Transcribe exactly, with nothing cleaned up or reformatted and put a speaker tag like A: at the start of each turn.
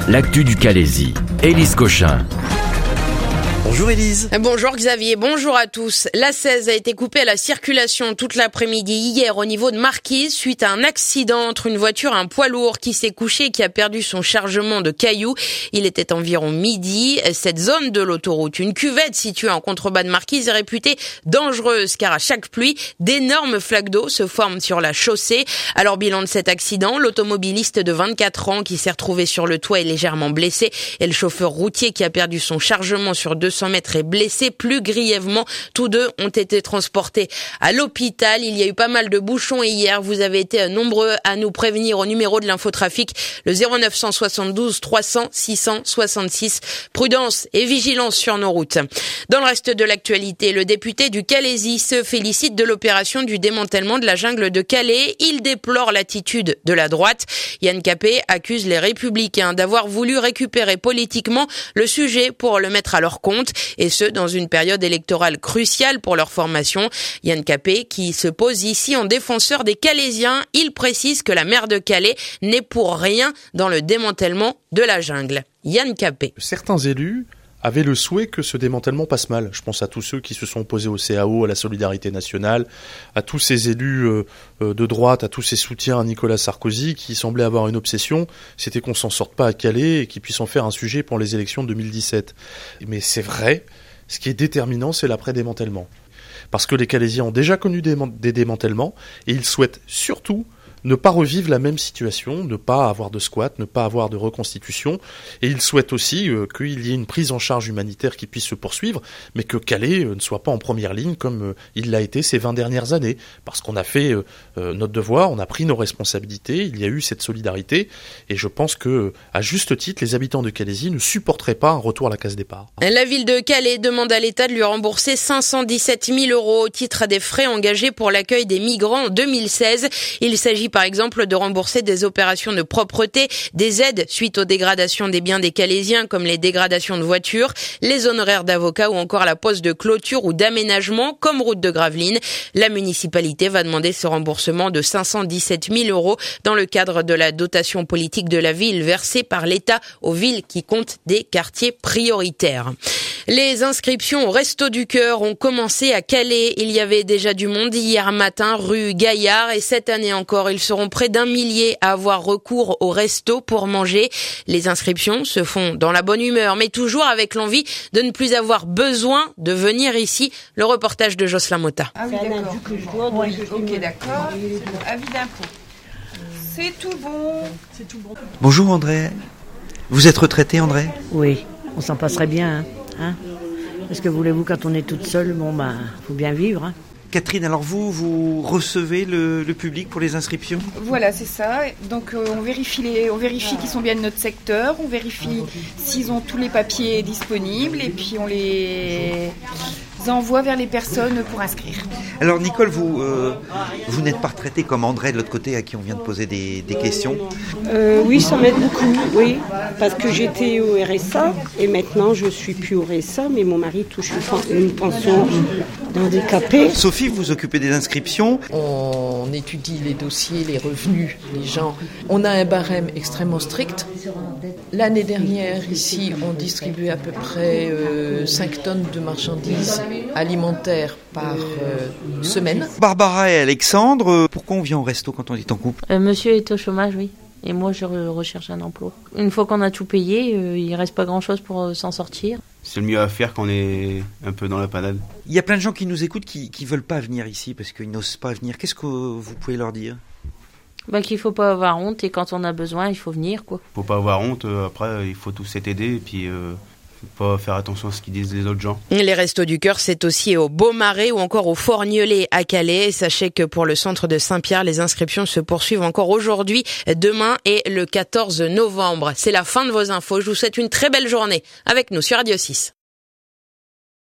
A: l'actu du Calaisis. Élise Cochin.
B: Bonjour Élise.
C: Bonjour Xavier, bonjour à tous. L'A seize a été coupée à la circulation toute l'après-midi hier au niveau de Marquise suite à un accident entre une voiture et un poids lourd qui s'est couché et qui a perdu son chargement de cailloux. Il était environ midi. Cette zone de l'autoroute, une cuvette située en contrebas de Marquise, est réputée dangereuse car à chaque pluie, d'énormes flaques d'eau se forment sur la chaussée. Alors bilan de cet accident, l'automobiliste de vingt-quatre ans qui s'est retrouvé sur le toit est légèrement blessé et le chauffeur routier qui a perdu son chargement sur deux cents mètres est blessé plus grièvement. Tous deux ont été transportés à l'hôpital. Il y a eu pas mal de bouchons et hier, vous avez été nombreux à nous prévenir au numéro de l'infotrafic, le zéro neuf cent soixante-douze trois cents six cent soixante-six. Prudence et vigilance sur nos routes. Dans le reste de l'actualité, le député du Calaisis se félicite de l'opération du démantèlement de la jungle de Calais. Il déplore l'attitude de la droite. Yann Capet accuse les Républicains d'avoir voulu récupérer politiquement le sujet pour le mettre à leur compte, et ce, dans une période électorale cruciale pour leur formation. Yann Capet, qui se pose ici en défenseur des Calaisiens, il précise que la maire de Calais n'est pour rien dans le démantèlement de la jungle. Yann Capet.
B: Certains élus avaient le souhait que ce démantèlement passe mal. Je pense à tous ceux qui se sont opposés au C A O, à la solidarité nationale, à tous ces élus euh, de droite, à tous ces soutiens à Nicolas Sarkozy qui semblaient avoir une obsession, c'était qu'on s'en sorte pas à Calais et qu'ils puissent en faire un sujet pour les élections de deux mille dix-sept. Mais c'est vrai, ce qui est déterminant, c'est l'après-démantèlement. Parce que les Calaisiens ont déjà connu des, des démantèlements et ils souhaitent surtout ne pas revivre la même situation, ne pas avoir de squat, ne pas avoir de reconstitution. Et ils souhaitent aussi euh, qu'il y ait une prise en charge humanitaire qui puisse se poursuivre, mais que Calais euh, ne soit pas en première ligne comme euh, il l'a été ces vingt dernières années. Parce qu'on a fait euh, euh, notre devoir, on a pris nos responsabilités, il y a eu cette solidarité. Et je pense que, à juste titre, les habitants de Calaisis ne supporteraient pas un retour à la case départ.
C: La ville de Calais demande à l'État de lui rembourser cinq cent dix-sept mille euros au titre des frais engagés pour l'accueil des migrants en deux mille seize. Il s'agit par exemple de rembourser des opérations de propreté, des aides suite aux dégradations des biens des Calaisiens comme les dégradations de voitures, les honoraires d'avocats ou encore la pose de clôture ou d'aménagement comme route de Gravelines. La municipalité va demander ce remboursement de cinq cent dix-sept mille euros dans le cadre de la dotation politique de la ville versée par l'État aux villes qui comptent des quartiers prioritaires. Les inscriptions au Resto du Cœur ont commencé à Calais. Il y avait déjà du monde hier matin rue Gaillard et cette année encore, ils seront près d'un millier à avoir recours au resto pour manger. Les inscriptions se font dans la bonne humeur, mais toujours avec l'envie de ne plus avoir besoin de venir ici. Le reportage de Jocelyn Motta.
D: Ah oui, d'accord. Oui, ok, d'accord. Avis d'impôt. C'est tout bon. C'est tout bon.
E: Bonjour André. Vous êtes retraité, André ?
F: Oui, on s'en passerait bien, hein, hein. Parce que voulez-vous, quand on est toute seule, bon bah, faut bien vivre, hein.
E: Catherine, alors vous, vous recevez le, le public pour les inscriptions ?
D: Voilà, c'est ça. Donc euh, on vérifie, les, on vérifie qu'ils sont bien de notre secteur, on vérifie s'ils ont tous les papiers disponibles et puis on les envoie vers les personnes pour inscrire.
E: Alors Nicole, vous, euh, vous n'êtes pas retraitée comme André de l'autre côté à qui on vient de poser des, des questions ?
G: euh, Oui, ça m'aide beaucoup, oui. Parce que j'étais au R S A et maintenant je suis plus au R S A, mais mon mari touche une, une pension d'handicapé.
E: Sophie, vous vous occupez des inscriptions.
H: On étudie les dossiers, les revenus des gens. On a un barème extrêmement strict. L'année dernière, ici, on distribuait à peu près euh, cinq tonnes de marchandises alimentaires par euh, semaine.
E: Barbara et Alexandre, pourquoi on vient au resto quand on est en couple ?
I: euh, Monsieur est au chômage, oui. Et moi, je re- recherche un emploi. Une fois qu'on a tout payé, euh, il ne reste pas grand-chose pour euh, s'en sortir.
J: C'est le mieux à faire quand on est un peu dans la panade.
E: Il y a plein de gens qui nous écoutent qui ne veulent pas venir ici parce qu'ils n'osent pas venir. Qu'est-ce que vous pouvez leur dire ?
I: Bah, qu'il ne faut pas avoir honte et quand on a besoin, il faut venir, quoi.
J: Faut pas avoir honte, euh, après il faut tous s'aider et puis euh, faut pas faire attention à ce qu'ils disent les autres gens.
C: Les Restos du Cœur, c'est aussi au Beaumarais ou encore au Fort-Nieulé à Calais. Sachez que pour le centre de Saint-Pierre, les inscriptions se poursuivent encore aujourd'hui, demain et le quatorze novembre. C'est la fin de vos infos. Je vous souhaite une très belle journée avec nous sur Radio six.